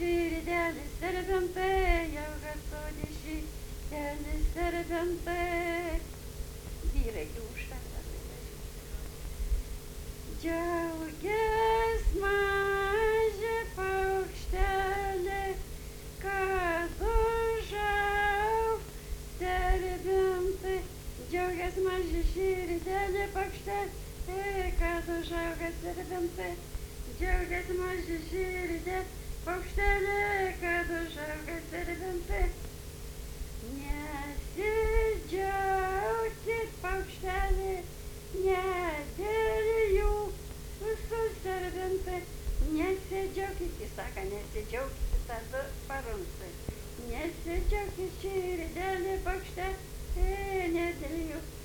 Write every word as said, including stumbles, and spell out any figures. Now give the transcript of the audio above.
širdelis serbentai, jau gasodė širdelis serbentai. Vyrai už džiaugias maži paukštelė, kad užaugs serbentai. Džiaugias maži širdelė paukštelė, kad užaugs serbentai. Džiaugias maži širdė paukštelė, kad užaugs serbentai. Nesidžiaukit paukštelė, ne dėl jų su serbentai. Nesidžiaukit, jis sako, nesidžiaukit, tada paruntai. Nesidžiaukit širdelė paukštelė, ne dėl jų